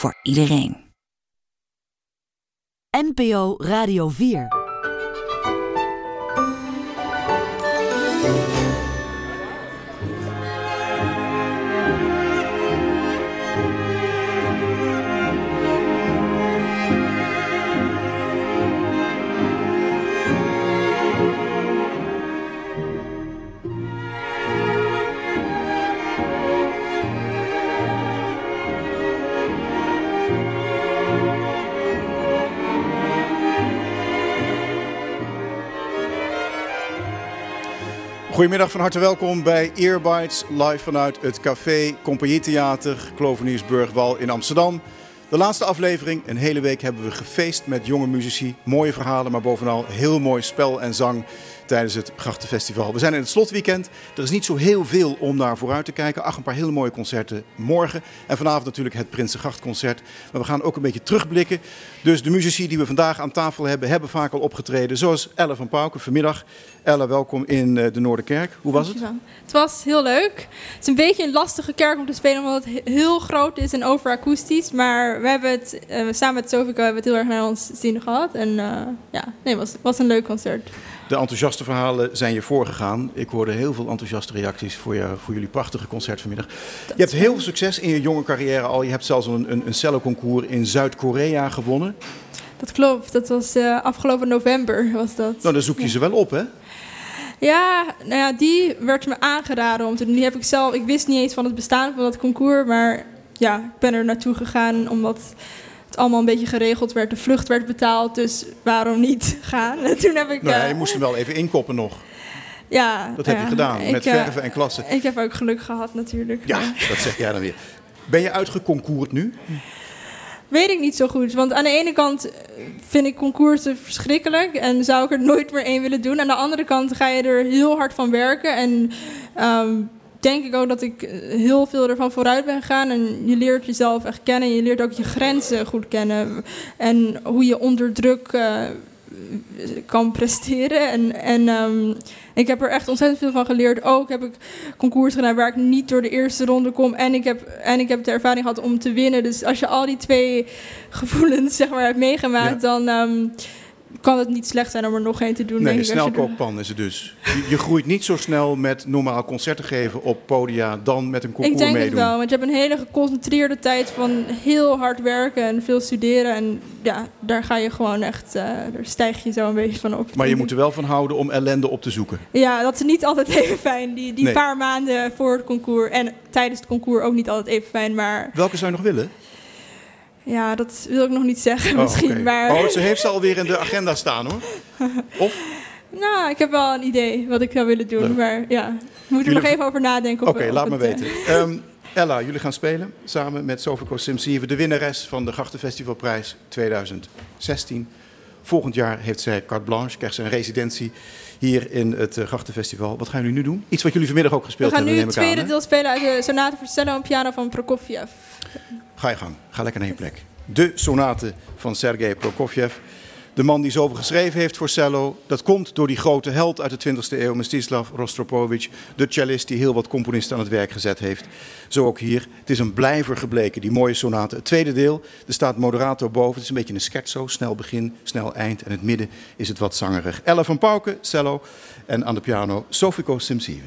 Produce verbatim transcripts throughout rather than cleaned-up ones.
voor iedereen. N P O Radio vier. Goedemiddag, van harte welkom bij Earbites, live vanuit het café Compagnietheater Kloveniersburgwal in Amsterdam. De laatste aflevering, een hele week hebben we gefeest met jonge muzici, mooie verhalen, maar bovenal heel mooi spel en zang tijdens het Grachtenfestival. We zijn in het slotweekend, er is niet zo heel veel om naar vooruit te kijken. Ach, een paar hele mooie concerten morgen en vanavond natuurlijk het Prinsengrachtconcert. Maar we gaan ook een beetje terugblikken. Dus de muzici die we vandaag aan tafel hebben, hebben vaak al opgetreden, zoals Elle van Pauken vanmiddag. Elle, welkom in de Noorderkerk. Hoe was het? Het was heel leuk. Het is een beetje een lastige kerk om te spelen, omdat het heel groot is en overakoestisch. Maar we hebben het, uh, samen met Sofico hebben we het heel erg naar ons zin gehad. En uh, ja, nee, het was, was een leuk concert. De enthousiaste verhalen zijn je voorgegaan. Ik hoorde heel veel enthousiaste reacties voor, je, voor jullie prachtige concert vanmiddag. Je hebt heel veel succes in je jonge carrière al. Je hebt zelfs een, een, een cello-concours in Zuid-Korea gewonnen. Dat klopt. Dat was uh, afgelopen november. Was dat. Nou, dan zoek je ja. ze wel op, hè? Ja, nou ja, die werd me aangeraden om te doen. Die heb ik zelf. Ik wist niet eens van het bestaan van dat concours, maar ja, ik ben er naartoe gegaan omdat het allemaal een beetje geregeld werd. De vlucht werd betaald, dus waarom niet gaan? En toen heb ik. Nou ja, uh, je moest hem wel even inkoppen nog. Ja, dat heb ja, je gedaan ik, met uh, verven en klassen. Ik heb ook geluk gehad, natuurlijk. Ja, dat zeg jij dan weer. Ben je uitgeconcourd nu? Weet ik niet zo goed. Want aan de ene kant vind ik concoursen verschrikkelijk en zou ik er nooit meer één willen doen. Aan de andere kant ga je er heel hard van werken. En um, denk ik ook dat ik heel veel ervan vooruit ben gegaan. En je leert jezelf echt kennen. En je leert ook je grenzen goed kennen. En hoe je onder druk uh, kan presteren. En, en um, ik heb er echt ontzettend veel van geleerd. Ook heb ik concours gedaan waar ik niet door de eerste ronde kom. En ik heb, en ik heb de ervaring gehad om te winnen. Dus als je al die twee gevoelens zeg maar, hebt meegemaakt, ja. dan um, kan het niet slecht zijn om er nog één te doen. Nee, denk een snelkookpan is het dus. Je, je groeit niet zo snel met normaal concerten geven op podia dan met een concours meedoen. Ik denk het wel, want je hebt een hele geconcentreerde tijd van heel hard werken en veel studeren. En ja, daar ga je gewoon echt, uh, daar stijg je zo een beetje van op. Maar je moet er wel van houden om ellende op te zoeken. Ja, dat is niet altijd even fijn. Die, die nee. paar maanden voor het concours en tijdens het concours ook niet altijd even fijn. Maar welke zou je nog willen? Ja, dat wil ik nog niet zeggen oh, misschien. Okay. Maar oh, ze heeft ze alweer in de agenda staan, hoor. Of? Nou, ik heb wel een idee wat ik zou willen doen. Leuk. Maar ja, ik moet er jullie... nog even over nadenken. Oké, okay, laat me weten. Um, Ella, jullie gaan spelen samen met Sofico Simsieve, de winnares van de Grachtenfestivalprijs tweeduizend zestien. Volgend jaar heeft zij carte blanche, krijgt ze een residentie hier in het uh, Grachtenfestival. Wat gaan jullie nu doen? Iets wat jullie vanmiddag ook gespeeld hebben, neem ik aan. We gaan nu het tweede deel spelen uit de sonate voor cello en piano van Prokofjev. Ga je gang. Ga lekker naar je plek. De sonate van Sergei Prokofjev. De man die zoveel geschreven heeft voor cello. Dat komt door die grote held uit de twintigste eeuw, Mstislav Rostropovich. De cellist die heel wat componisten aan het werk gezet heeft. Zo ook hier. Het is een blijver gebleken, die mooie sonate. Het tweede deel, er staat moderato boven. Het is een beetje een scherzo. Snel begin, snel eind. En het midden is het wat zangerig. Elle van Pauken, cello. En aan de piano Sofico Simsieve.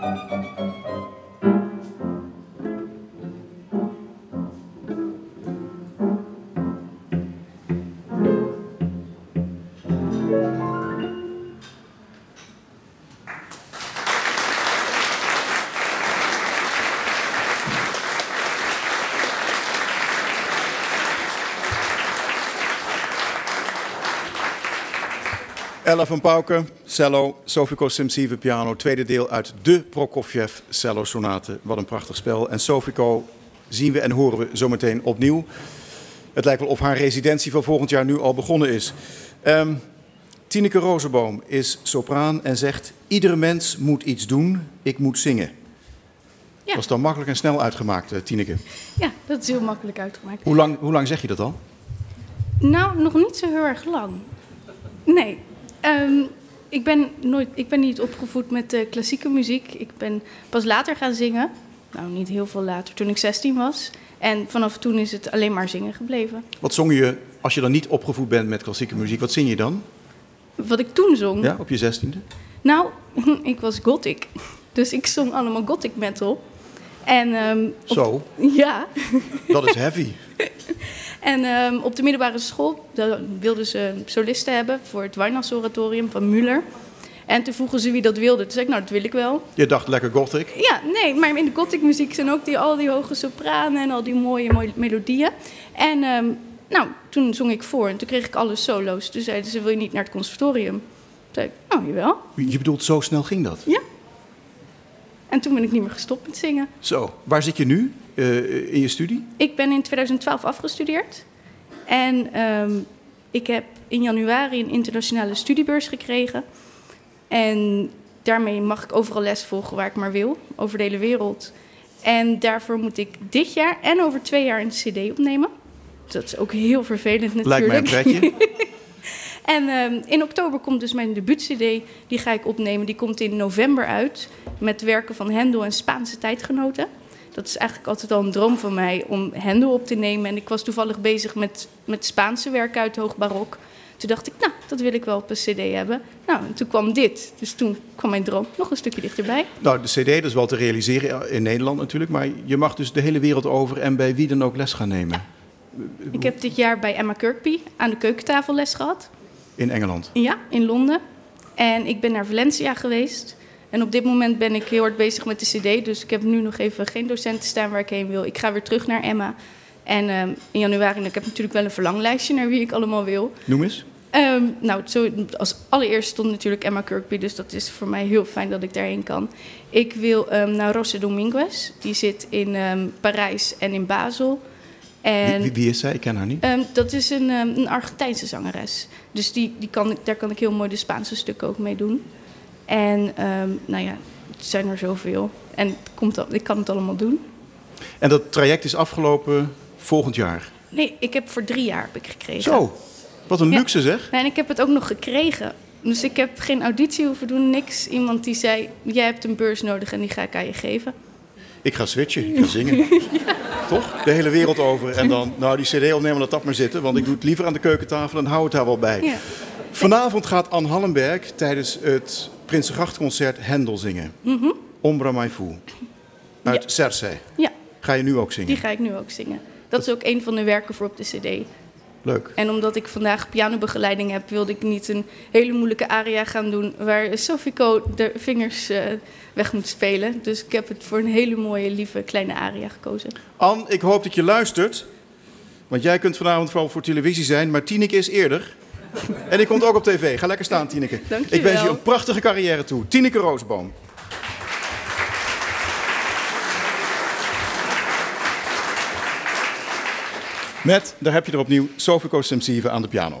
Ella van Pauke, cello, Sofiko Semsieve piano. Tweede deel uit de Prokofjev cello sonate. Wat een prachtig spel. En Sofiko zien we en horen we zometeen opnieuw. Het lijkt wel of haar residentie van volgend jaar nu al begonnen is. Um, Tineke Rosenboom is sopraan en zegt: iedere mens moet iets doen, ik moet zingen. Ja. Dat is dan makkelijk en snel uitgemaakt, Tineke. Ja, dat is heel makkelijk uitgemaakt. Hoe lang, hoe lang zeg je dat al? Nou, nog niet zo heel erg lang. Nee. Um, ik, ben nooit, ik ben niet opgevoed met uh, klassieke muziek. Ik ben pas later gaan zingen. Nou, niet heel veel later, toen ik zestien was. En vanaf toen is het alleen maar zingen gebleven. Wat zong je, als je dan niet opgevoed bent met klassieke muziek, wat zing je dan? Wat ik toen zong? Ja, op je zestiende? Nou, ik was gothic. Dus ik zong allemaal gothic metal. En, um, op, Zo? Ja. Dat is heavy. En um, op de middelbare school wilden ze solisten hebben voor het Weinas Oratorium van Müller. En toen vroegen ze wie dat wilde. Toen zei ik, nou, dat wil ik wel. Je dacht lekker gothic? Ja, nee, maar in de gothic muziek zijn ook die, al die hoge sopranen en al die mooie, mooie melodieën. En um, nou, toen zong ik voor en toen kreeg ik alle solo's. Toen zeiden ze, wil je niet naar het conservatorium? Toen zei ik, nou, jawel. Je bedoelt, zo snel ging dat? Ja. En toen ben ik niet meer gestopt met zingen. Zo, waar zit je nu uh, in je studie? Ik ben in twintig twaalf afgestudeerd. En um, ik heb in januari een internationale studiebeurs gekregen. En daarmee mag ik overal les volgen waar ik maar wil, over de hele wereld. En daarvoor moet ik dit jaar en over twee jaar een cd opnemen. Dat is ook heel vervelend natuurlijk. Lijkt mij een pretje. En um, in oktober komt dus mijn debuut-cd, die ga ik opnemen. Die komt in november uit met werken van Händel en Spaanse tijdgenoten. Dat is eigenlijk altijd al een droom van mij om Händel op te nemen. En ik was toevallig bezig met, met Spaanse werken uit hoogbarok. Toen dacht ik, nou, dat wil ik wel op een cd hebben. Nou, en toen kwam dit. Dus toen kwam mijn droom nog een stukje dichterbij. Nou, de cd, dat is wel te realiseren in Nederland natuurlijk. Maar je mag dus de hele wereld over en bij wie dan ook les gaan nemen. Ik heb dit jaar bij Emma Kirkby aan de keukentafel les gehad. In Engeland? Ja, in Londen. En ik ben naar Valencia geweest. En op dit moment ben ik heel hard bezig met de cd. Dus ik heb nu nog even geen docenten staan waar ik heen wil. Ik ga weer terug naar Emma. En um, in januari, en ik heb natuurlijk wel een verlanglijstje naar wie ik allemaal wil. Noem eens. Um, nou, zo, als allereerst stond natuurlijk Emma Kirkby. Dus dat is voor mij heel fijn dat ik daarheen kan. Ik wil um, naar Rosa Dominguez. Die zit in um, Parijs en in Basel. En, wie, wie is zij? Ik ken haar niet. Um, dat is een, um, een Argentijnse zangeres. Dus die, die kan, daar kan ik heel mooi de Spaanse stukken ook mee doen. En um, nou ja, het zijn er zoveel. En het komt al, ik kan het allemaal doen. En dat traject is afgelopen volgend jaar? Nee, ik heb voor drie jaar heb ik gekregen. Zo, wat een ja. luxe zeg. Nee, en ik heb het ook nog gekregen. Dus ik heb geen auditie hoeven doen, niks. Iemand die zei, jij hebt een beurs nodig en die ga ik aan je geven. Ik ga switchen, ik ga zingen. Ja. Toch? De hele wereld over. En dan, nou die cd opnemen, laat dat maar zitten. Want ik doe het liever aan de keukentafel en hou het daar wel bij. Ja. Vanavond gaat Anne Hallenberg tijdens het Prinsengrachtconcert Händel zingen. Mm-hmm. Ombra mai fu. Uit ja. Cersei. Ja. Ga je nu ook zingen? Die ga ik nu ook zingen. Dat is ook een van de werken voor op de cd. Leuk. En omdat ik vandaag pianobegeleiding heb, wilde ik niet een hele moeilijke aria gaan doen waar Sofiko de vingers uh, weg moet spelen. Dus ik heb het voor een hele mooie, lieve, kleine aria gekozen. Anne, ik hoop dat je luistert. Want jij kunt vanavond vooral voor televisie zijn, maar Tineke is eerder. En die komt ook op tv. Ga lekker staan, Tineke. Dank je ik wens wel. je een prachtige carrière toe. Tineke Rosenboom. Met, daar heb je er opnieuw, Sofiko Semsieve aan de piano.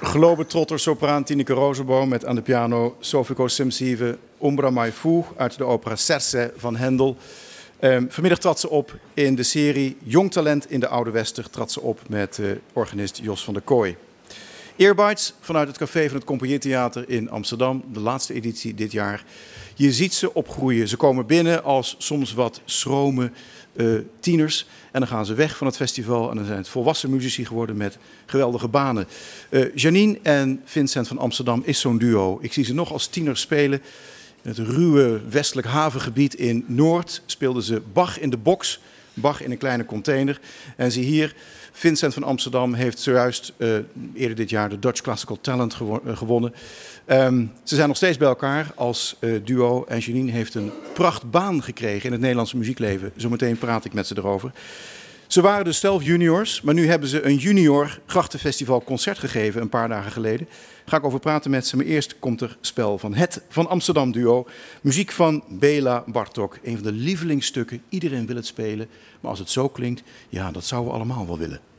globetrotter sopraan Tineke Rosenboom met aan de piano Sofiko Simsive Ombra Mai Fu uit de opera Cerse van Hendel. Um, vanmiddag trad ze op in de serie Jong Talent in de Oude Wester. Trad ze op met uh, organist Jos van der Kooi. Earbites vanuit het café van het Compagnietheater in Amsterdam. De laatste editie dit jaar. Je ziet ze opgroeien. Ze komen binnen als soms wat schrome uh, tieners. En dan gaan ze weg van het festival. En dan zijn het volwassen muzici geworden met geweldige banen. Uh, Janine en Vincent van Amsterdam is zo'n duo. Ik zie ze nog als tieners spelen. In het ruwe westelijk havengebied in Noord speelden ze Bach in de box. Bach in een kleine container. En zie hier, Vincent van Amsterdam heeft zojuist uh, eerder dit jaar de Dutch Classical Talent gewo- uh, gewonnen. Um, ze zijn nog steeds bij elkaar als uh, duo. En Janine heeft een prachtbaan gekregen in het Nederlandse muziekleven. Zometeen praat ik met ze erover. Ze waren dus zelf juniors, maar nu hebben ze een junior Grachtenfestival concert gegeven een paar dagen geleden. Ga ik over praten met ze, maar eerst komt er spel van het Van Amsterdam duo. Muziek van Béla Bartók, een van de lievelingsstukken. Iedereen wil het spelen, maar als het zo klinkt, ja, dat zouden we allemaal wel willen.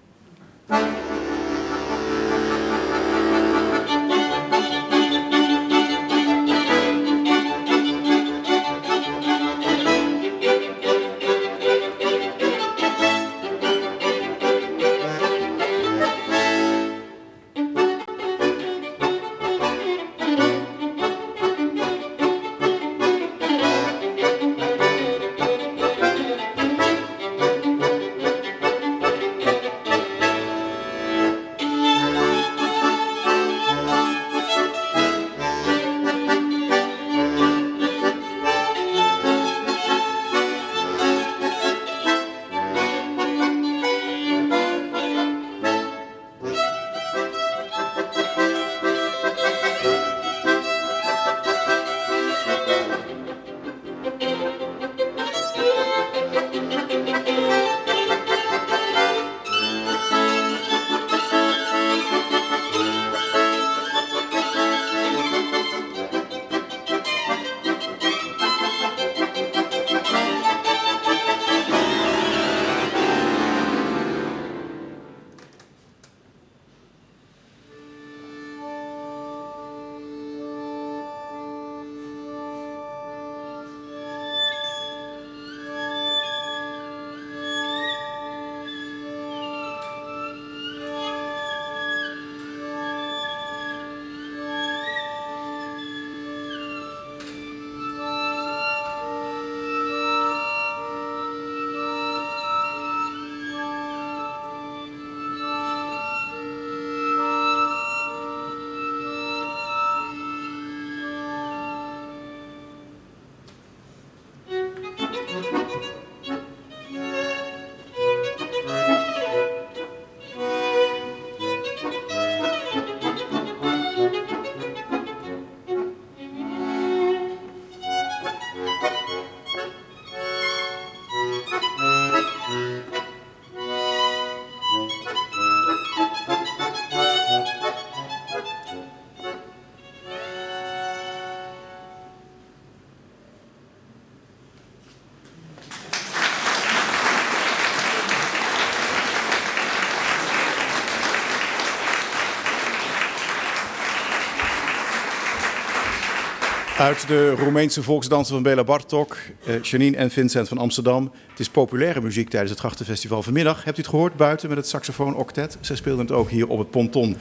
Uit de Roemeense volksdansen van Béla Bartók, eh, Janine en Vincent van Amsterdam. Het is populaire muziek tijdens het Grachtenfestival vanmiddag. Hebt u het gehoord buiten met het saxofoon-octet? Zij speelden het ook hier op het ponton,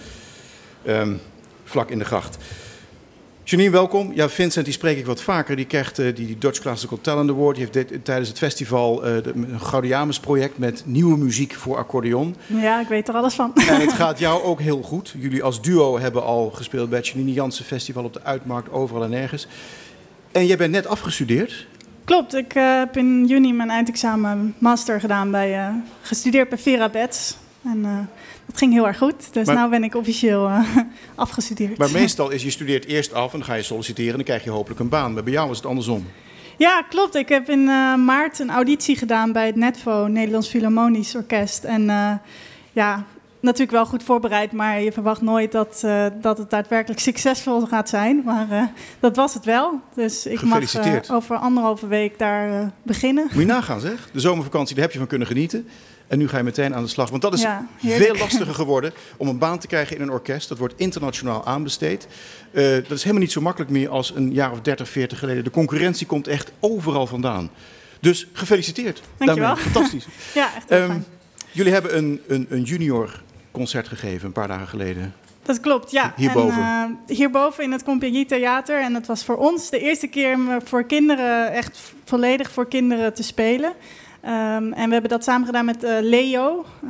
um, vlak in de gracht. Janine, welkom. Ja, Vincent, die spreek ik wat vaker. Die krijgt uh, die Dutch Classical Talent Award. Die heeft dit, tijdens het festival uh, de, een Gaudiamus-project met nieuwe muziek voor accordeon. Ja, ik weet er alles van. En het gaat jou ook heel goed. Jullie als duo hebben al gespeeld bij het Janine Jansen Festival op de Uitmarkt, overal en nergens. En jij bent net afgestudeerd. Klopt, ik uh, heb in juni mijn eindexamen master gedaan bij, uh, gestudeerd bij Vera Betts. En uh, dat ging heel erg goed, dus maar, nu ben ik officieel uh, afgestudeerd. Maar meestal is je studeert eerst af en dan ga je solliciteren en dan krijg je hopelijk een baan. Maar bij jou is het andersom. Ja, klopt. Ik heb in uh, maart een auditie gedaan bij het NETVO, Nederlands Philharmonisch Orkest. En uh, ja, natuurlijk wel goed voorbereid, maar je verwacht nooit dat, uh, dat het daadwerkelijk succesvol gaat zijn. Maar uh, dat was het wel. Dus ik mag uh, over anderhalve week daar uh, beginnen. Moet je nagaan zeg. De zomervakantie, daar heb je van kunnen genieten. En nu ga je meteen aan de slag. Want dat is ja, veel lastiger geworden om een baan te krijgen in een orkest. Dat wordt internationaal aanbesteed. Uh, dat is helemaal niet zo makkelijk meer als een jaar of dertig, veertig geleden. De concurrentie komt echt overal vandaan. Dus gefeliciteerd. Dankjewel. Daarmee. Fantastisch. Ja, echt heel um, fijn. Jullie hebben een, een, een junior concert gegeven een paar dagen geleden. Dat klopt, ja. Hierboven. En, uh, hierboven in het Compagnie Theater. En dat was voor ons de eerste keer voor kinderen, echt volledig voor kinderen te spelen. Um, en we hebben dat samen gedaan met uh, Leo. Uh,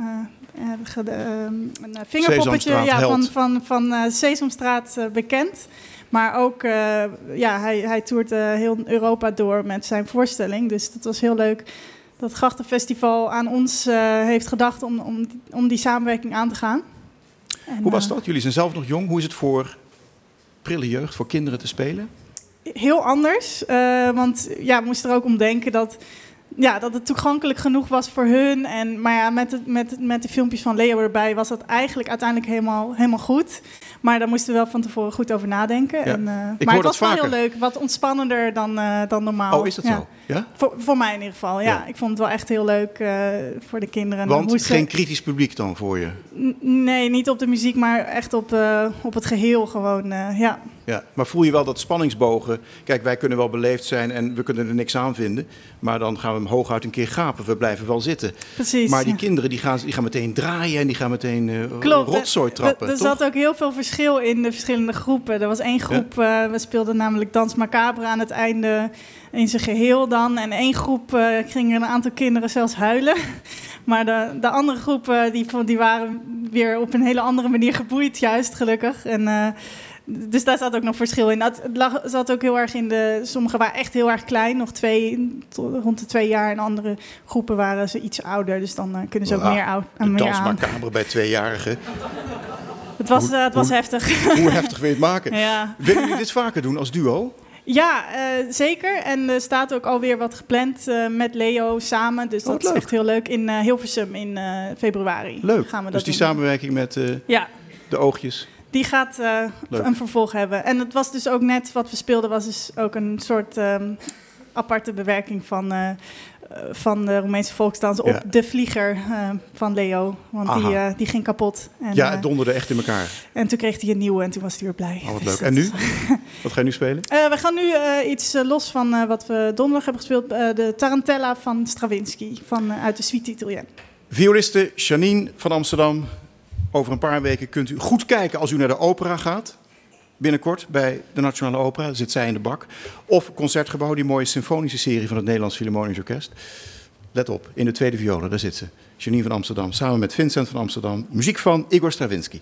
uh, een vingerpoppetje ja, van, van, van uh, Sesamstraat uh, bekend. Maar ook, uh, ja, hij, hij toert uh, heel Europa door met zijn voorstelling. Dus dat was heel leuk dat het Grachtenfestival aan ons uh, heeft gedacht om, om, om die samenwerking aan te gaan. En, hoe was dat? Jullie zijn zelf nog jong. Hoe is het voor prille jeugd, voor kinderen te spelen? Heel anders. Uh, want ja, we moesten er ook om denken dat... Ja, dat het toegankelijk genoeg was voor hun. En, maar ja, met, het, met, met de filmpjes van Leo erbij was dat eigenlijk uiteindelijk helemaal, helemaal goed. Maar daar moesten we wel van tevoren goed over nadenken. Ja. En, uh, maar het was wel vaker. heel leuk, wat ontspannender dan, uh, dan normaal. Oh, is dat ja. zo? Ja? Voor, voor mij in ieder geval, ja. ja. Ik vond het wel echt heel leuk uh, voor de kinderen. Want moesten... geen kritisch publiek dan voor je? N- nee, niet op de muziek, maar echt op, uh, op het geheel gewoon, uh, ja. Ja, maar voel je wel dat spanningsbogen? Kijk, wij kunnen wel beleefd zijn en we kunnen er niks aan vinden. Maar dan gaan we hem hooguit een keer gapen. We blijven wel zitten. Precies. Maar die ja. kinderen die gaan, die gaan meteen draaien en die gaan meteen uh, Klopt, rotzooi trappen. Er, er zat ook heel veel verschil in de verschillende groepen. Er was één groep, ja. uh, we speelden namelijk Dans Macabre aan het einde in zijn geheel dan. En één groep uh, gingen een aantal kinderen zelfs huilen. Maar de, de andere groep, uh, die, die waren weer op een hele andere manier geboeid, juist gelukkig. En... Uh, Dus daar zat ook nog verschil in. Het lag, zat ook heel erg in de... Sommigen waren echt heel erg klein, nog twee, tot, rond de twee jaar. En andere groepen waren ze iets ouder. Dus dan uh, kunnen ze ook ja, meer, oud, de meer dans aan. macabre bij tweejarigen. Het was, hoe, uh, het was hoe, heftig. Hoe heftig wil je het maken? Ja. Willen jullie dit vaker doen als duo? Ja, uh, zeker. En er staat ook alweer wat gepland uh, met Leo samen. Dus oh, dat leuk. is echt heel leuk. In uh, Hilversum in uh, februari. Leuk. Gaan we dus dat die doen. samenwerking met uh, ja. de oogjes... Die gaat uh, een vervolg hebben. En het was dus ook net wat we speelden, was dus ook een soort um, aparte bewerking van, uh, van de Roemeense volksdans op ja. De Vlieger uh, van Leo. Want die, uh, die ging kapot. En, ja, het donderde echt in elkaar. En toen kreeg hij een nieuwe en toen was hij weer blij. Oh, wat dus leuk. En nu? Wat ga je nu spelen? Uh, we gaan nu uh, iets uh, los van uh, wat we donderdag hebben gespeeld. Uh, de Tarantella van Stravinsky van, uh, uit de Suite Italienne. Violiste Janine van Amsterdam. Over een paar weken kunt u goed kijken als u naar de opera gaat. Binnenkort bij de Nationale Opera, zit zij in de bak. Of Concertgebouw, die mooie symfonische serie van het Nederlands Philharmonisch Orkest. Let op, in de tweede violen, daar zit ze. Janine van Amsterdam, samen met Vincent van Amsterdam. Muziek van Igor Stravinsky.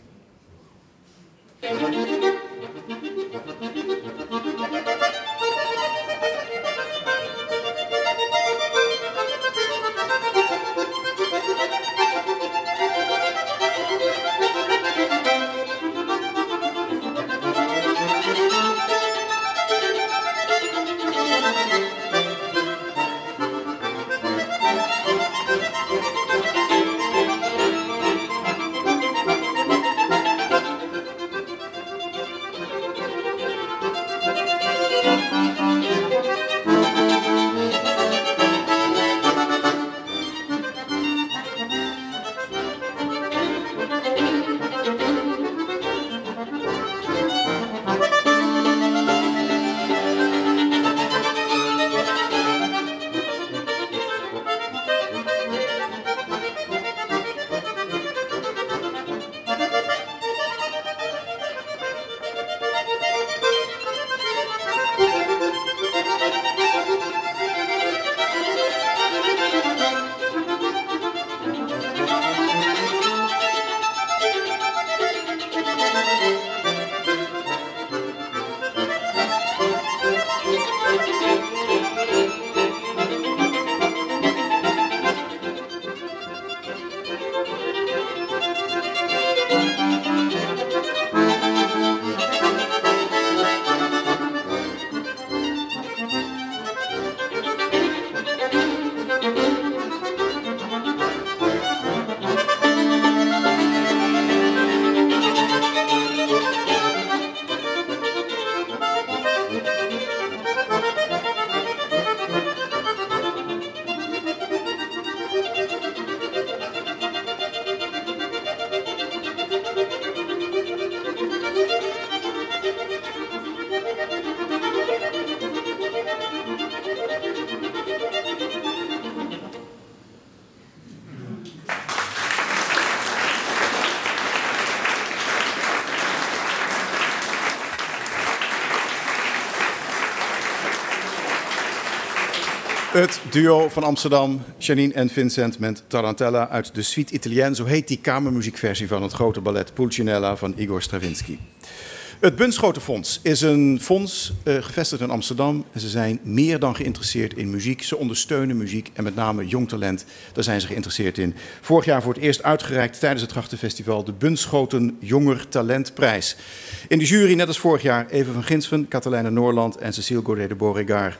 Het duo van Amsterdam, Janine en Vincent met Tarantella uit de Suite Italienne. Zo heet die kamermuziekversie van het grote ballet Pulcinella van Igor Stravinsky. Het Bunschotenfonds is een fonds uh, gevestigd in Amsterdam. En ze zijn meer dan geïnteresseerd in muziek. Ze ondersteunen muziek en met name jong talent. Daar zijn ze geïnteresseerd in. Vorig jaar voor het eerst uitgereikt tijdens het Grachtenfestival de Bunschoten Jonger Talentprijs. In de jury, net als vorig jaar, Eva van Ginsven, Katelijne Noorland en Cécile Godet de Beauregard.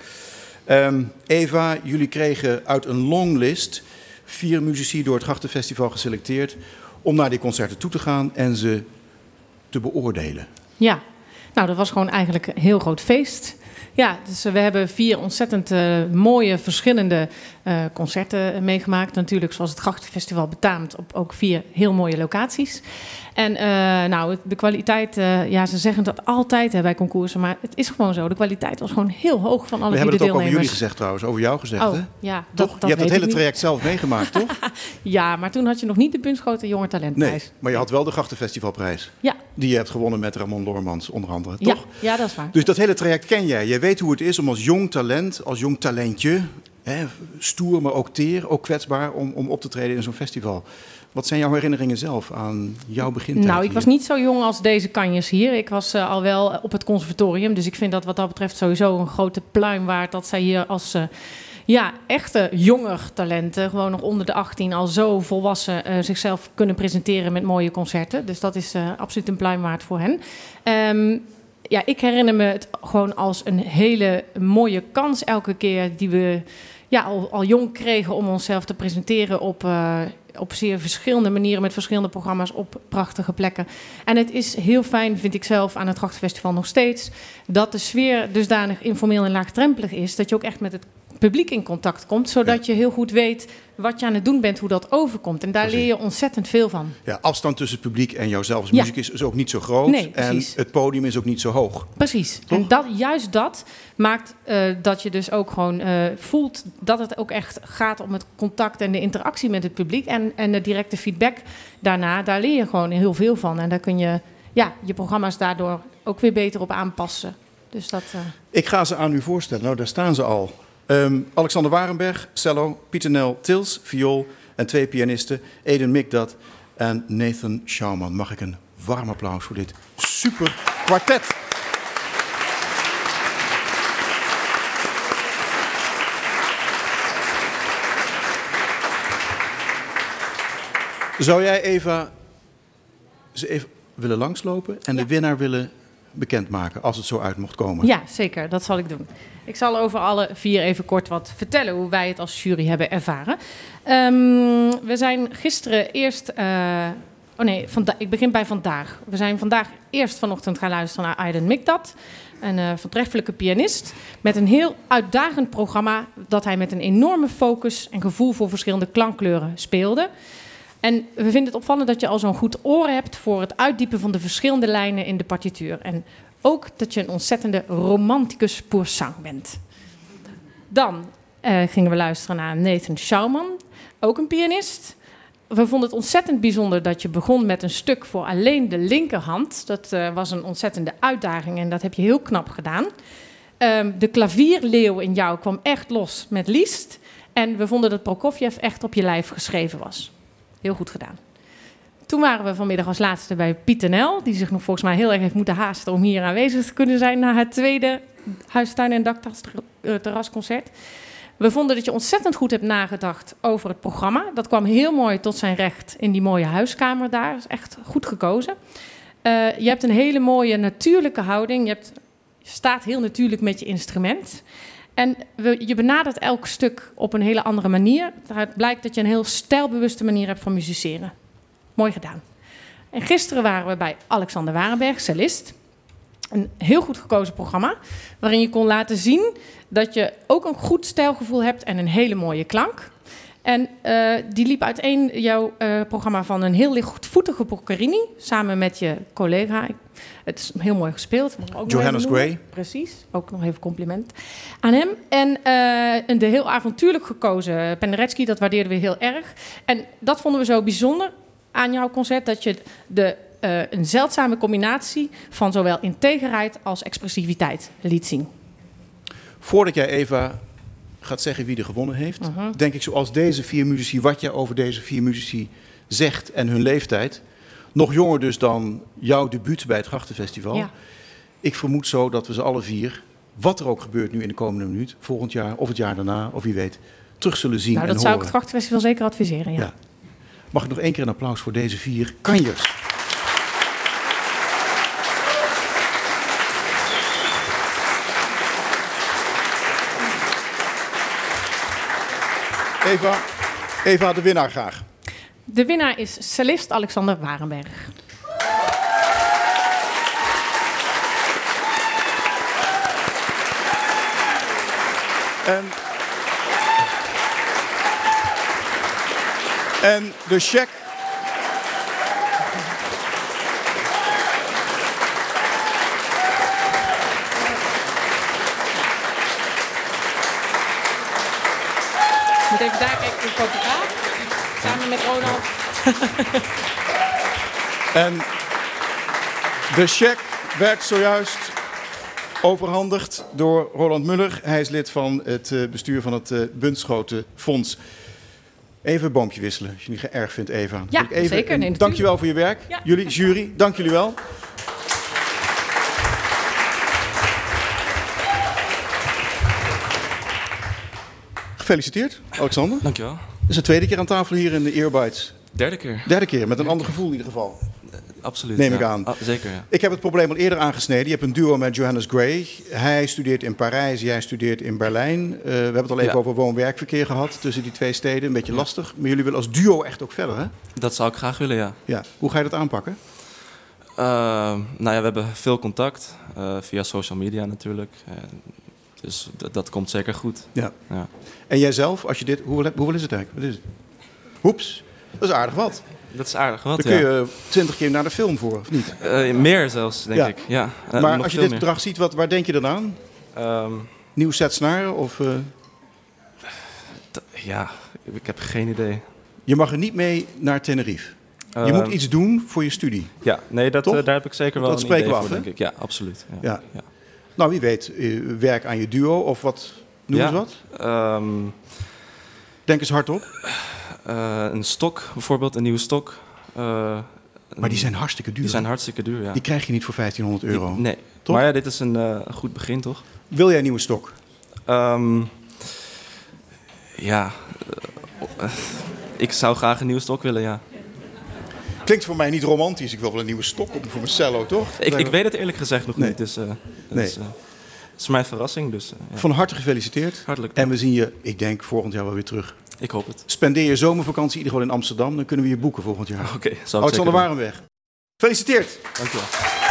Um, Eva, jullie kregen uit een longlist vier muzici door het Grachtenfestival geselecteerd om naar die concerten toe te gaan en ze te beoordelen. Ja, nou dat was gewoon eigenlijk een heel groot feest. Ja, dus we hebben vier ontzettend uh, mooie, verschillende uh, concerten meegemaakt. Natuurlijk, zoals het Grachtenfestival betaamt, op ook vier heel mooie locaties. En uh, nou, de kwaliteit, uh, ja, ze zeggen dat altijd hè, bij concoursen, maar het is gewoon zo. De kwaliteit was gewoon heel hoog van alle We vier de deelnemers. We hebben het ook over jullie gezegd trouwens, over jou gezegd, oh, hè? Ja, toch? Dat, dat je hebt het hele niet. traject zelf meegemaakt, toch? Ja, maar toen had je nog niet de Bunschoten Jonge Talentprijs. Nee, maar je had wel de Grachtenfestivalprijs. Ja. Die je hebt gewonnen met Ramon Loormans, onder andere, toch? Ja, ja, dat is waar. Dus dat hele traject ken jij. Jij weet hoe het is om als jong talent, als jong talentje, hè, stoer, maar ook teer, ook kwetsbaar, om, om op te treden in zo'n festival. Wat zijn jouw herinneringen zelf aan jouw begintijd? Nou, ik hier? was niet zo jong als deze kanjers hier. Ik was uh, al wel op het conservatorium. Dus ik vind dat wat dat betreft sowieso een grote pluim waard dat zij hier als uh, ja, echte jonger talenten, gewoon nog onder de achttien, al zo volwassen uh, zichzelf kunnen presenteren met mooie concerten. Dus dat is uh, absoluut een pluim waard voor hen. Um, ja, ik herinner me het gewoon als een hele mooie kans elke keer die we ja, al, al jong kregen om onszelf te presenteren op, uh, op zeer verschillende manieren met verschillende programma's op prachtige plekken. En het is heel fijn, vind ik zelf, aan het Grachtenfestival nog steeds, dat de sfeer dusdanig informeel en laagdrempelig is, dat je ook echt met het publiek in contact komt, zodat je heel goed weet wat je aan het doen bent, hoe dat overkomt. En daar Precies. leer je ontzettend veel van. Ja, afstand tussen het publiek en jouzelf als Ja. muzikus is ook niet zo groot. Nee, en precies. het podium is ook niet zo hoog. Precies. Toch? En dat, juist dat maakt uh, dat je dus ook gewoon uh, voelt dat het ook echt gaat om het contact en de interactie met het publiek. En, en de directe feedback daarna, daar leer je gewoon heel veel van. En daar kun je ja, je programma's daardoor ook weer beter op aanpassen. Dus dat, uh... Ik ga ze aan u voorstellen. Nou, daar staan ze al. Um, Alexander Warenberg, cello, Pieter Nel Tils, viool en twee pianisten, Eden Mikdad en Nathan Schauman. Mag ik een warm applaus voor dit super kwartet. Zou jij Eva ze even willen langslopen en Ja. de winnaar willen bekendmaken als het zo uit mocht komen? Ja, zeker. Dat zal ik doen. Ik zal over alle vier even kort wat vertellen hoe wij het als jury hebben ervaren. Um, we zijn gisteren eerst... Uh, oh nee, vanda- ik begin bij vandaag. We zijn vandaag eerst vanochtend gaan luisteren naar Eden Mikdad. Een uh, voortreffelijke pianist met een heel uitdagend programma dat hij met een enorme focus en gevoel voor verschillende klankkleuren speelde. En we vinden het opvallend dat je al zo'n goed oor hebt voor het uitdiepen van de verschillende lijnen in de partituur. En ook dat je een ontzettende romanticus pour sang bent. Dan uh, gingen we luisteren naar Nathan Schauman, ook een pianist. We vonden het ontzettend bijzonder dat je begon met een stuk voor alleen de linkerhand. Dat uh, was een ontzettende uitdaging en dat heb je heel knap gedaan. Um, de klavierleeuw in jou kwam echt los met Liszt. En we vonden dat Prokofjev echt op je lijf geschreven was. Heel goed gedaan. Toen waren we vanmiddag als laatste bij Pieter Nel, die zich nog volgens mij heel erg heeft moeten haasten om hier aanwezig te kunnen zijn na het tweede huistuin- en dakterrasconcert. We vonden dat je ontzettend goed hebt nagedacht over het programma. Dat kwam heel mooi tot zijn recht in die mooie huiskamer daar. Dat is echt goed gekozen. Uh, je hebt een hele mooie natuurlijke houding. Je, hebt, je staat heel natuurlijk met je instrument. En we, je benadert elk stuk op een hele andere manier. Daaruit blijkt dat je een heel stijlbewuste manier hebt van musiceren. Mooi gedaan. En gisteren waren we bij Alexander Warenberg, cellist. Een heel goed gekozen programma, waarin je kon laten zien dat je ook een goed stijlgevoel hebt en een hele mooie klank. En uh, die liep uiteen, jouw uh, programma, van een heel lichtvoetige Boccherini, samen met je collega. Het is heel mooi gespeeld. Ook Johannes Gray. Precies, ook nog even compliment aan hem. En uh, de heel avontuurlijk gekozen Penderecki, dat waardeerden we heel erg. En dat vonden we zo bijzonder aan jouw concert, dat je de, uh, een zeldzame combinatie van zowel integerheid als expressiviteit liet zien. Voordat jij Eva gaat zeggen wie er gewonnen heeft. Uh-huh. Denk ik zoals deze vier muzici, wat jij over deze vier muzici zegt en hun leeftijd. Nog jonger dus dan jouw debuut bij het Grachtenfestival. Ja. Ik vermoed zo dat we ze alle vier, wat er ook gebeurt nu in de komende minuut, volgend jaar of het jaar daarna, of wie weet, terug zullen zien Nou, en dat zou ik horen. het Grachtenfestival zeker adviseren, ja. Ja. Mag ik nog één keer een applaus voor deze vier kanjers? Eva, Eva, de winnaar graag. De winnaar is cellist Alexander Warenberg. En, en de cheque. Moet even daar kijken, de fotograaf. Samen met Ronald. En de cheque werd zojuist overhandigd door Roland Muller. Hij is lid van het uh, bestuur van het uh, Bunschoten Fonds. Even een boompje wisselen, als je het niet erg vindt, Eva. Ja, Moet ik even, zeker. Nee, dank je wel voor je werk. Ja. Jullie, jury, dank jullie wel. Gefeliciteerd, Alexander. Dankjewel. Het is de tweede keer aan tafel hier in de Earbites. Derde keer. Derde keer, met een ander gevoel in ieder geval. Absoluut. Neem ja. ik aan. Ah, zeker, ja. Ik heb het probleem al eerder aangesneden. Je hebt een duo met Johannes Gray. Hij studeert in Parijs, jij studeert in Berlijn. Uh, we hebben het al even Ja. over woon-werkverkeer gehad tussen die twee steden. Een beetje lastig. Maar jullie willen als duo echt ook verder, hè? Dat zou ik graag willen, ja. Ja. Hoe ga je dat aanpakken? Uh, nou ja, we hebben veel contact. Uh, via social media natuurlijk. Uh, dus d- dat komt zeker goed. Ja. Ja. En jijzelf, als je dit... Hoeveel, hoeveel is het eigenlijk? Wat is het? Hoeps. Dat is aardig wat. Dat is aardig wat, Daar kun ja. je twintig keer naar de film voor, of niet? Uh, meer zelfs, denk Ja. ik. Ja. Uh, maar nog als je veel dit meer. bedrag ziet, wat, waar denk je dan aan? Um, Nieuw set snaren of... Uh... t- ja, ik heb geen idee. Je mag er niet mee naar Tenerife. Je Uh, moet iets doen voor je studie. Ja, nee, dat, Toch? uh, daar heb ik zeker wel Dat een spreken idee we af, voor, hè? denk ik. Ja, absoluut. Ja. Ja. Ja. Nou, wie weet, uh, werk aan je duo of wat... Noem eens Ja. wat. Um, Denk eens hardop. uh, een stok, bijvoorbeeld, een nieuwe stok. Uh, Maar die zijn hartstikke duur. Die zijn hartstikke duur, ja. Die krijg je niet voor vijftienhonderd euro. Die- nee, Toch? maar ja, dit is een uh, goed begin, toch? Wil jij een nieuwe stok? Um, ja, uh, ik zou graag een nieuwe stok willen, ja. Klinkt voor mij niet romantisch. Ik wil wel een nieuwe stok op voor mijn cello, toch? Ik, ik weet het eerlijk gezegd nog Nee. niet, dus uh, dat Nee. is, uh, het is mijn verrassing. Dus, uh, ja. Van harte gefeliciteerd. Hartelijk En dank. we zien je, ik denk, volgend jaar wel weer terug. Ik hoop het. Spendeer je zomervakantie in ieder geval in Amsterdam. Dan kunnen we je boeken volgend jaar. Oké, okay, zal ik Alexander zeker doen. Warenberg. Gefeliciteerd. Dank je wel.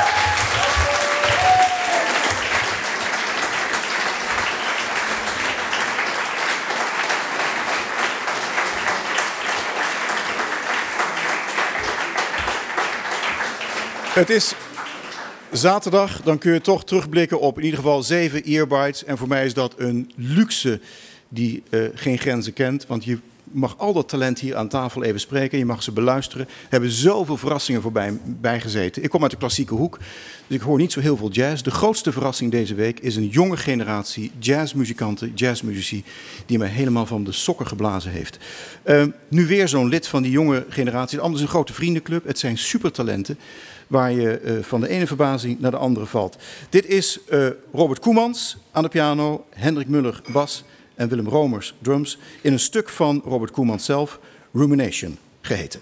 Het is zaterdag, dan kun je toch terugblikken op in ieder geval zeven Earbites. En voor mij is dat een luxe die uh, geen grenzen kent. Want je mag al dat talent hier aan tafel even spreken. Je mag ze beluisteren. Er hebben zoveel verrassingen voorbij bijgezeten. Ik kom uit de klassieke hoek, dus ik hoor niet zo heel veel jazz. De grootste verrassing deze week is een jonge generatie jazzmuzikanten, jazzmuzici, die mij helemaal van de sokken geblazen heeft. Uh, nu weer zo'n lid van die jonge generatie. Anders een grote vriendenclub. Het zijn supertalenten waar je uh, van de ene verbazing naar de andere valt. Dit is uh, Robert Koemans aan de piano, Hendrik Muller bas en Willem Romers drums in een stuk van Robert Koemans zelf, Rumination geheten.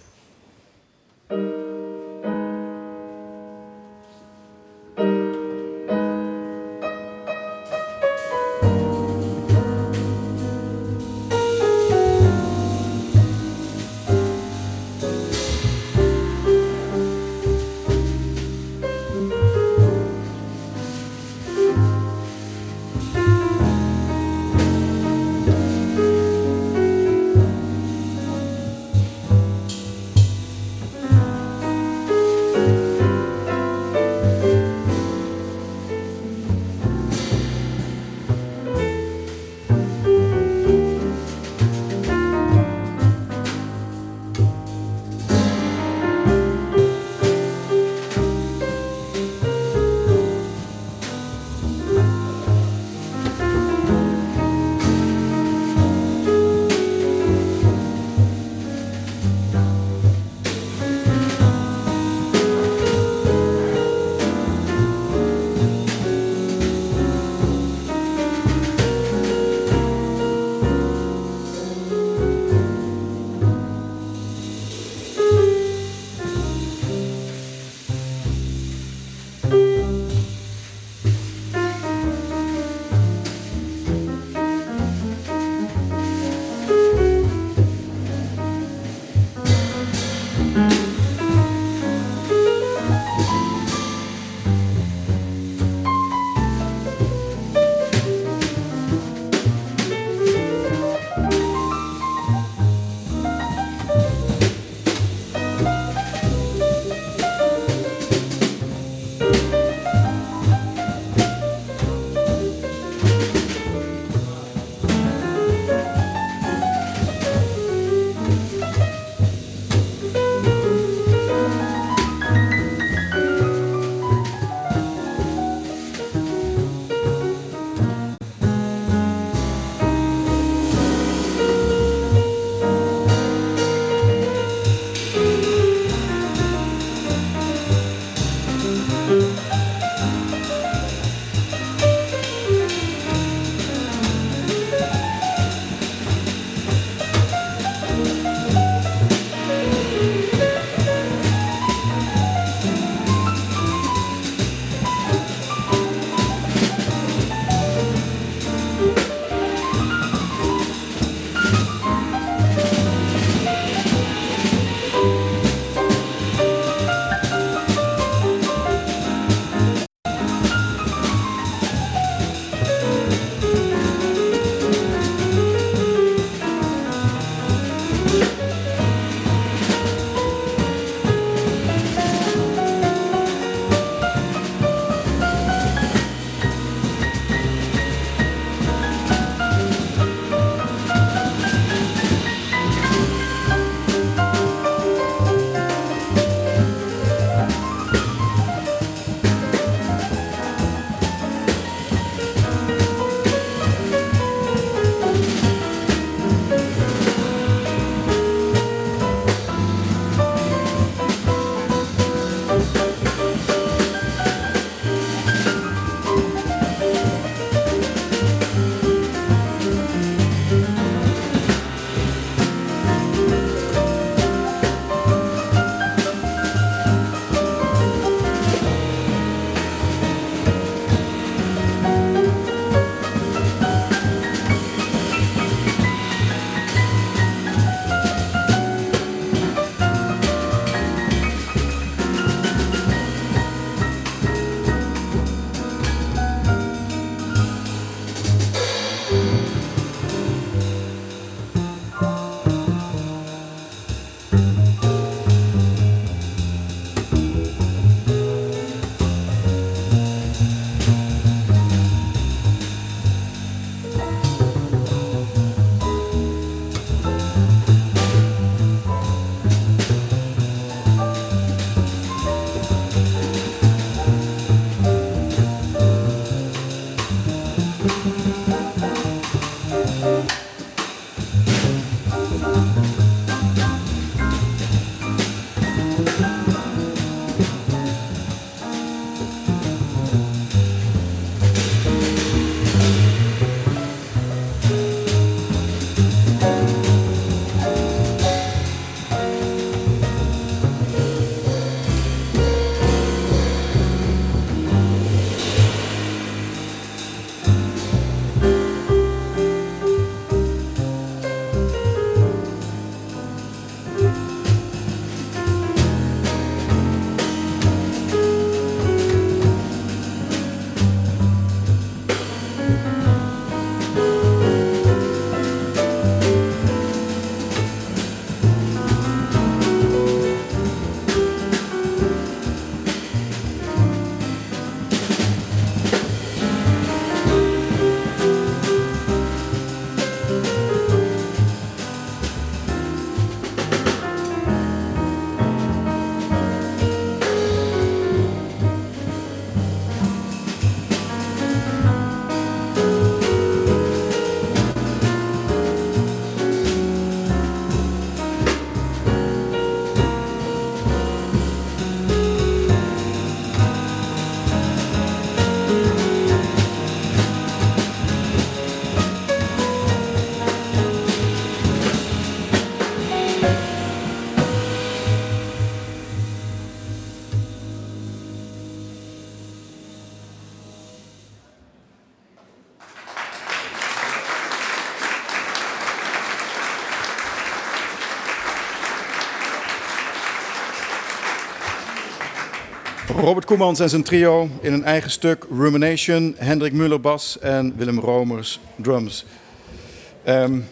Robert Koemans en zijn trio in een eigen stuk, Rumination, Hendrik Muller bas en Willem Romers drums. Um,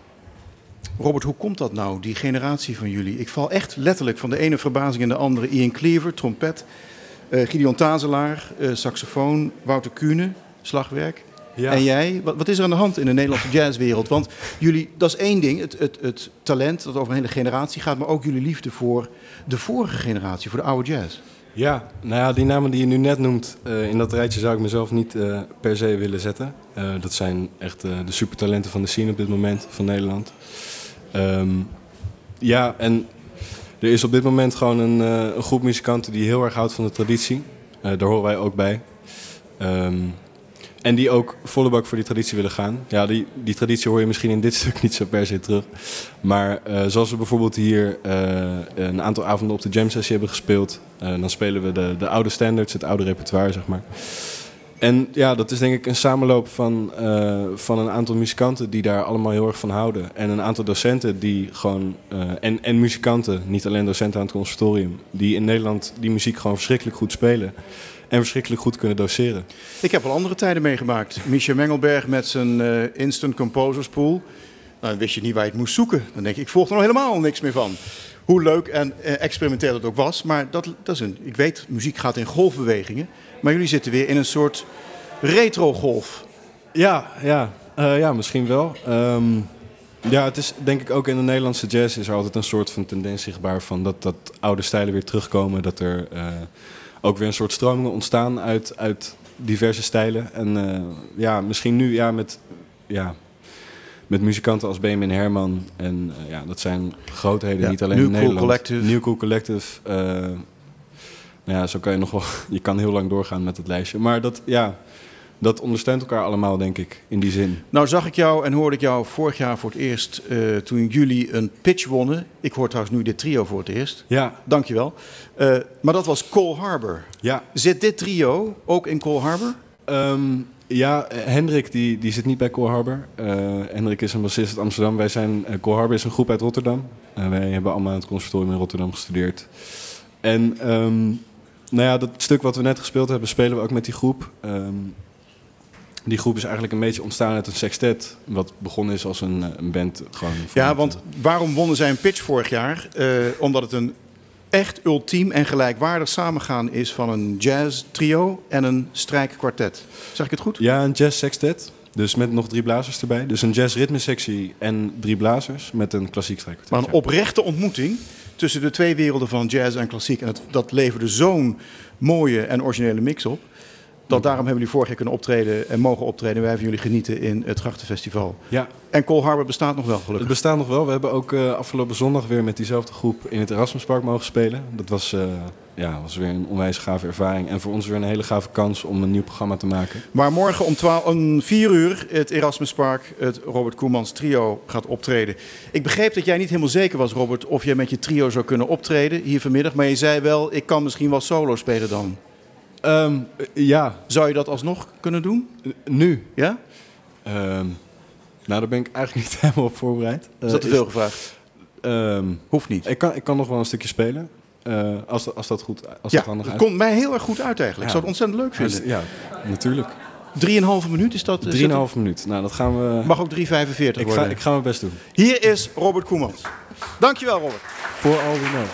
Robert, hoe komt dat nou, die generatie van jullie? Ik val echt letterlijk van de ene verbazing in de andere. Ian Cleaver, trompet, uh, Gideon Tazelaar, uh, saxofoon, Wouter Kuhne, slagwerk. Ja. En jij, wat, wat is er aan de hand in de Nederlandse jazzwereld? Want jullie, dat is één ding, het, het, het talent dat over een hele generatie gaat, maar ook jullie liefde voor de vorige generatie, voor de oude jazz. Ja, nou ja, die namen die je nu net noemt, uh, in dat rijtje zou ik mezelf niet uh, per se willen zetten. Uh, dat zijn echt uh, de supertalenten van de scene op dit moment van Nederland. Um, ja, en er is op dit moment gewoon een, uh, een groep muzikanten die heel erg houdt van de traditie. Uh, daar horen wij ook bij. Um, en die ook volle bak voor die traditie willen gaan. Ja, die, die traditie hoor je misschien in dit stuk niet zo per se terug. Maar uh, zoals we bijvoorbeeld hier uh, een aantal avonden op de jam sessie hebben gespeeld. Uh, dan spelen we de, de oude standards, het oude repertoire, zeg maar. En ja, dat is denk ik een samenloop van, uh, van een aantal muzikanten die daar allemaal heel erg van houden. En een aantal docenten die gewoon, uh, en, en muzikanten, niet alleen docenten aan het conservatorium, die in Nederland die muziek gewoon verschrikkelijk goed spelen. En verschrikkelijk goed kunnen doseren. Ik heb wel andere tijden meegemaakt. Michel Mengelberg met zijn uh, Instant Composers Pool. Nou, dan wist je niet waar je het moest zoeken. Dan denk ik, ik volg er nog helemaal niks meer van. Hoe leuk en uh, experimenteel het ook was. Maar dat, dat is een, ik weet, muziek gaat in golfbewegingen. Maar jullie zitten weer in een soort retro-golf. Ja, ja, uh, ja misschien wel. Um, ja, het is denk ik ook in de Nederlandse jazz is er altijd een soort van tendens zichtbaar van dat, dat oude stijlen weer terugkomen. Dat er uh, ook weer een soort stromingen ontstaan uit, uit diverse stijlen. En uh, ja, misschien nu ja, met, ja, met muzikanten als Benjamin Herman. En uh, ja, dat zijn grootheden, ja, niet alleen New in Nederland. Cool Collective. New Cool Collective. Uh, nou ja, zo kan je nog wel. Je kan heel lang doorgaan met het lijstje. Maar dat, ja, dat ondersteunt elkaar allemaal, denk ik, in die zin. Nou zag ik jou en hoorde ik jou vorig jaar voor het eerst, uh, toen jullie een pitch wonnen. Ik hoor trouwens nu dit trio voor het eerst. Ja. Dankjewel. Uh, maar dat was Cole Harbour. Ja. Zit dit trio ook in Cole Harbour? Um, ja, Hendrik die, die zit niet bij Cole Harbour. Uh, Hendrik is een bassist uit Amsterdam. Wij zijn, uh, Cole Harbour is een groep uit Rotterdam. Uh, wij hebben allemaal aan het conservatorium in Rotterdam gestudeerd. En um, nou ja, dat stuk wat we net gespeeld hebben, spelen we ook met die groep. Um, die groep is eigenlijk een beetje ontstaan uit een sextet. Wat begonnen is als een, een band. Gewoon ja, want waarom wonnen zij een pitch vorig jaar? Uh, omdat het een echt ultiem en gelijkwaardig samengaan is van een jazz trio en een strijkkwartet. Zeg ik het goed? Ja, een jazz sextet. Dus met nog drie blazers erbij. Dus een jazz ritmesectie en drie blazers met een klassiek strijkkwartet. Maar een oprechte ontmoeting tussen de twee werelden van jazz en klassiek. En het, dat leverde zo'n mooie en originele mix op. Dat daarom hebben jullie vorig jaar kunnen optreden en mogen optreden. Wij hebben jullie genieten in het Grachtenfestival. Ja. En Cole Harbour bestaat nog wel, gelukkig. Het bestaat nog wel. We hebben ook uh, afgelopen zondag weer met diezelfde groep in het Erasmuspark mogen spelen. Dat was, uh, ja, was weer een onwijs gave ervaring. En voor ons weer een hele gave kans om een nieuw programma te maken. Maar morgen om, twaalf, om vier uur het Erasmuspark, het Robert Koemans trio gaat optreden. Ik begreep dat jij niet helemaal zeker was, Robert, of jij met je trio zou kunnen optreden hier vanmiddag. Maar je zei wel, ik kan misschien wel solo spelen dan. Um, ja. Zou je dat alsnog kunnen doen? Uh, nu? Ja? Um, nou, daar ben ik eigenlijk niet helemaal op voorbereid. Uh, is dat te veel is, gevraagd? Um, Hoeft niet. Ik kan, ik kan nog wel een stukje spelen. Uh, als, dat, als dat goed als ja, dat handig het uit. komt mij heel erg goed uit eigenlijk. Ja. Ik zou het ontzettend leuk vinden. Ja, natuurlijk. Drieënhalve minuut is dat? Drieënhalve minuut. Nou, dat gaan we... Mag ook drie vijfenveertig worden. Ga, ik ga mijn best doen. Hier is Robert Koemans. Dankjewel, Robert. Voor all we know.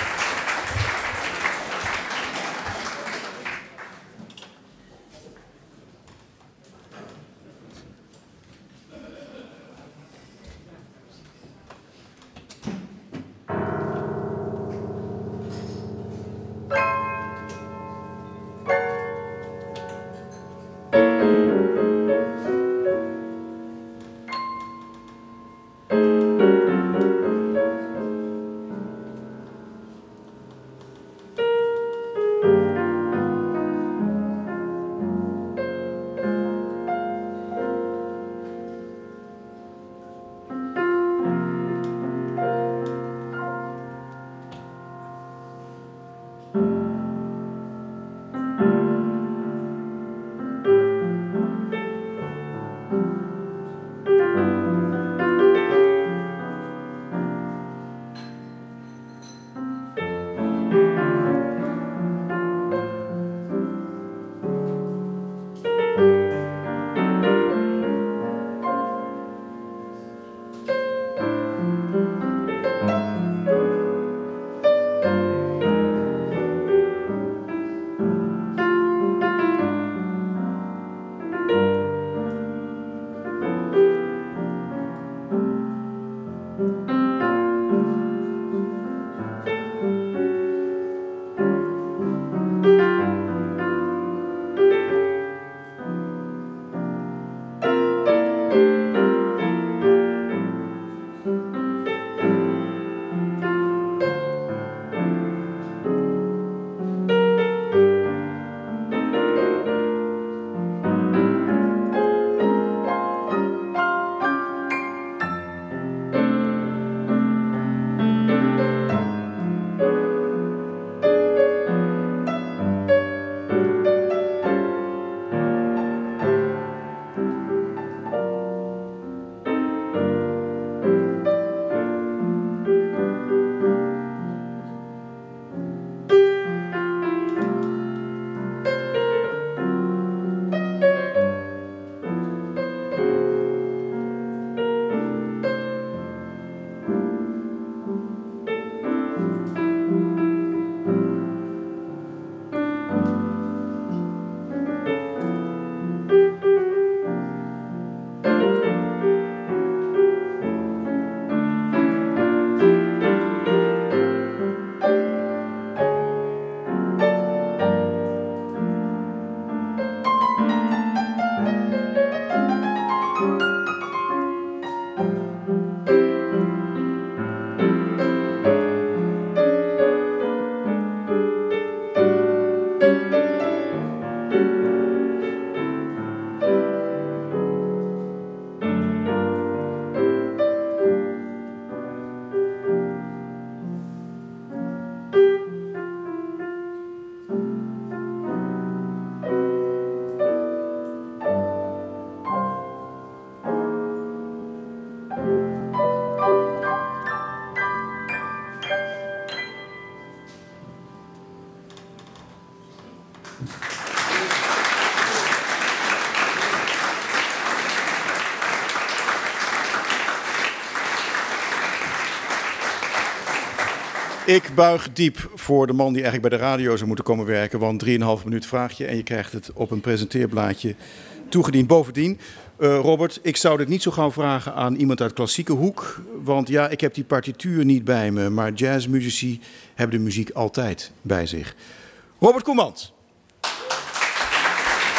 Ik buig diep voor de man die eigenlijk bij de radio zou moeten komen werken. Want drieënhalf minuut vraag je en je krijgt het op een presenteerblaadje toegediend. Bovendien, uh, Robert, ik zou dit niet zo gauw vragen aan iemand uit klassieke hoek. Want ja, ik heb die partituur niet bij me. Maar jazzmuzici hebben de muziek altijd bij zich. Robert Koemans.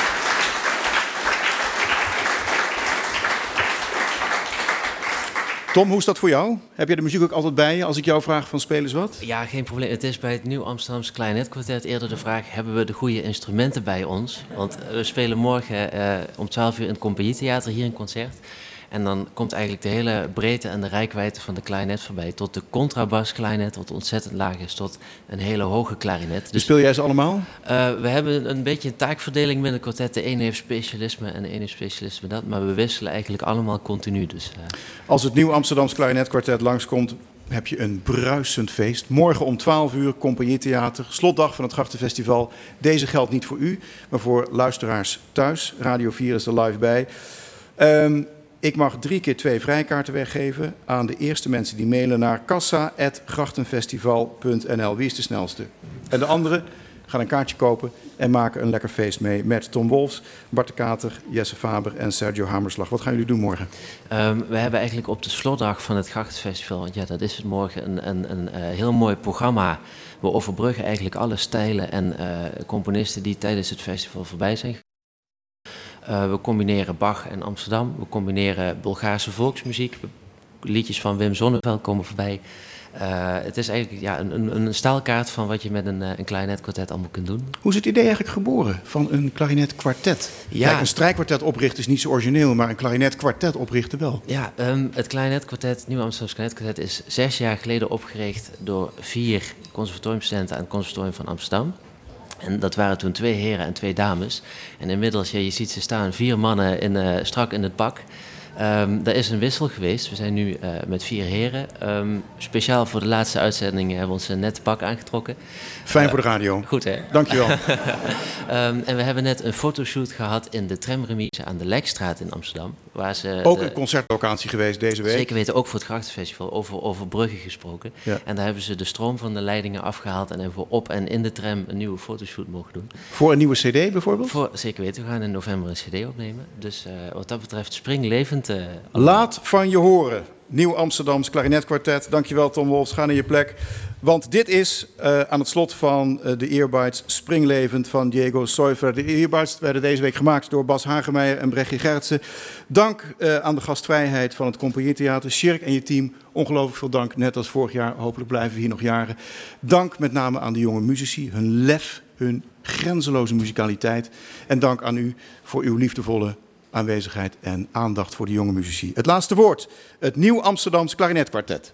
Tom, hoe is dat voor jou? Heb je de muziek ook altijd bij je als ik jou vraag van speel eens wat? Ja, geen probleem. Het is bij het Nieuw Amsterdamse Klarinetkwartet eerder de vraag... hebben we de goede instrumenten bij ons? Want we spelen morgen uh, om twaalf uur in het Compagnietheater hier een concert. En dan komt eigenlijk de hele breedte en de reikwijdte van de klarinet voorbij. Tot de contrabasklarinet, wat ontzettend laag is, tot een hele hoge klarinet. Dus, dus speel jij ze allemaal? Uh, we hebben een beetje een taakverdeling binnen het kwartet. De ene heeft specialisme en de ene heeft specialisme dat. Maar we wisselen eigenlijk allemaal continu. Dus, uh... Als het Nieuw Amsterdamse Klarinetkwartet langskomt, heb je een bruisend feest. Morgen om twaalf uur, Compagnietheater, slotdag van het Grachtenfestival. Deze geldt niet voor u, maar voor luisteraars thuis. Radio vier is er live bij. Um, Ik mag drie keer twee vrijkaarten weggeven aan de eerste mensen die mailen naar kassa apenstaartje grachtenfestival punt n l. Wie is de snelste? En de anderen gaan een kaartje kopen en maken een lekker feest mee met Tom Wolfs, Bart de Kater, Jesse Faber en Sergio Hamerslag. Wat gaan jullie doen morgen? Um, we hebben eigenlijk op de slotdag van het Grachtenfestival, want ja, dat is het morgen, een, een, een, een heel mooi programma. We overbruggen eigenlijk alle stijlen en uh, componisten die tijdens het festival voorbij zijn. Uh, we combineren Bach en Amsterdam. We combineren Bulgaarse volksmuziek. Liedjes van Wim Sonneveld komen voorbij. Uh, het is eigenlijk ja, een, een staalkaart van wat je met een, een klarinetkwartet allemaal kunt doen. Hoe is het idee eigenlijk geboren van een klarinetkwartet? Ja. Kijk, een strijkkwartet oprichten is niet zo origineel, maar een klarinetkwartet oprichten wel. Ja, um, het klarinetkwartet, het Nieuw Amsterdamse Klarinetkwartet, is zes jaar geleden opgericht door vier conservatoriumstudenten aan het Conservatorium van Amsterdam. En dat waren toen twee heren en twee dames. En inmiddels, ja, je ziet ze staan, vier mannen in, uh, strak in het pak. Um, er is een wissel geweest. We zijn nu uh, met vier heren. Um, speciaal voor de laatste uitzending hebben we ons een net pak aangetrokken. Fijn uh, voor de radio. Goed, hè? Dankjewel. um, en we hebben net een fotoshoot gehad in de tramremise aan de Lekstraat in Amsterdam. Waar ze ook de, een concertlocatie geweest deze week. Zeker weten, ook voor het Grachtenfestival, over, over bruggen gesproken. Ja. En daar hebben ze de stroom van de leidingen afgehaald en hebben we op en in de tram een nieuwe fotoshoot mogen doen. Voor een nieuwe cd bijvoorbeeld? Voor, zeker weten, we gaan in november een cd opnemen. Dus uh, wat dat betreft springlevend. Uh, Laat van je horen. Nieuw Amsterdams Klarinetkwartet. Dankjewel Tom Wolfs, ga naar je plek. Want dit is uh, aan het slot van uh, de Earbites Springlevend van Diego Seuffer. De Earbites werden deze week gemaakt door Bas Hagemeijer en Brechtje Gertsen. Dank uh, aan de gastvrijheid van het Compagnietheater. Sjerk en je team, ongelooflijk veel dank. Net als vorig jaar, hopelijk blijven we hier nog jaren. Dank met name aan de jonge muzici, hun lef, hun grenzeloze muzikaliteit. En dank aan u voor uw liefdevolle aanwezigheid en aandacht voor de jonge muzici. Het laatste woord, het Nieuw Amsterdams Klarinetkwartet.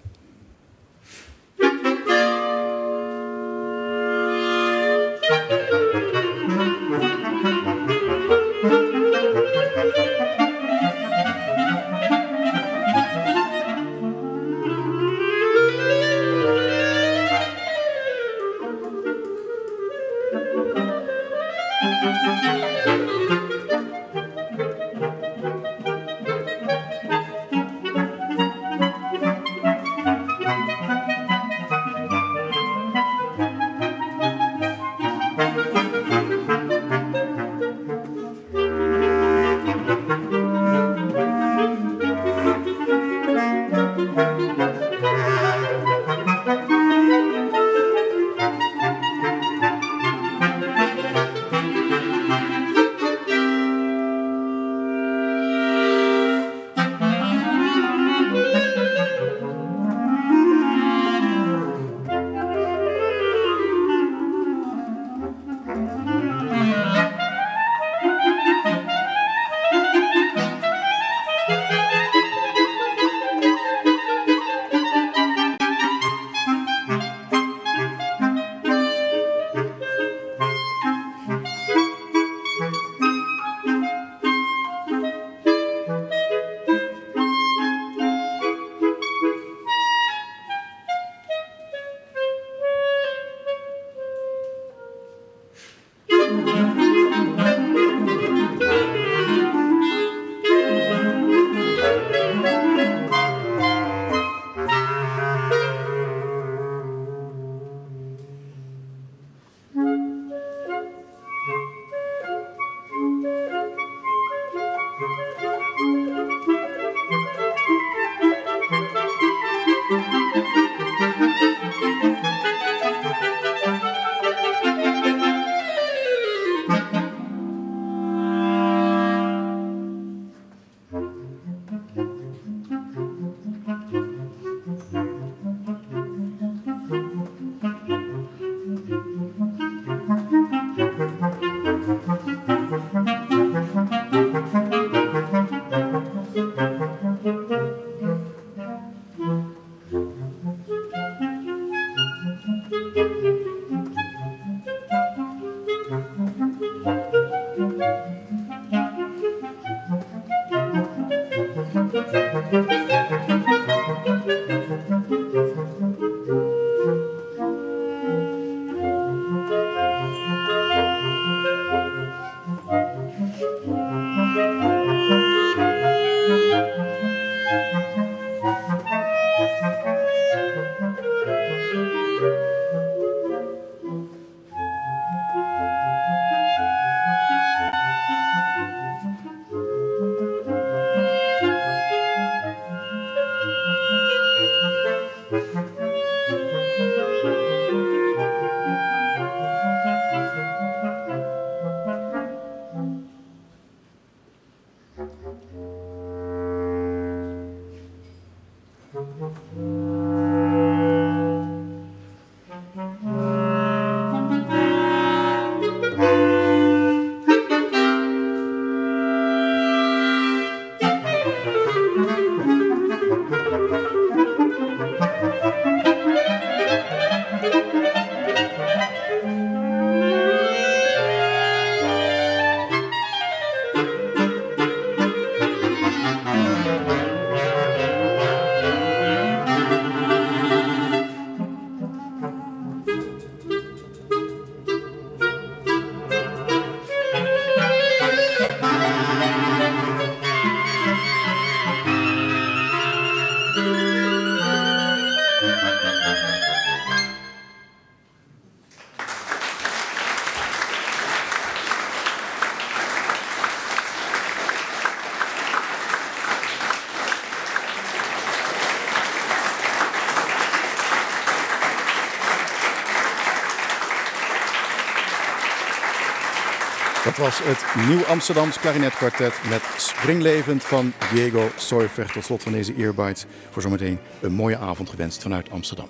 Dat was het Nieuw Amsterdams Klarinetkwartet met Springlevend van Diego Soifer. Tot slot van deze Earbites voor zometeen een mooie avond gewenst vanuit Amsterdam.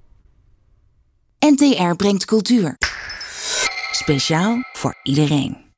N T R brengt cultuur. Speciaal voor iedereen.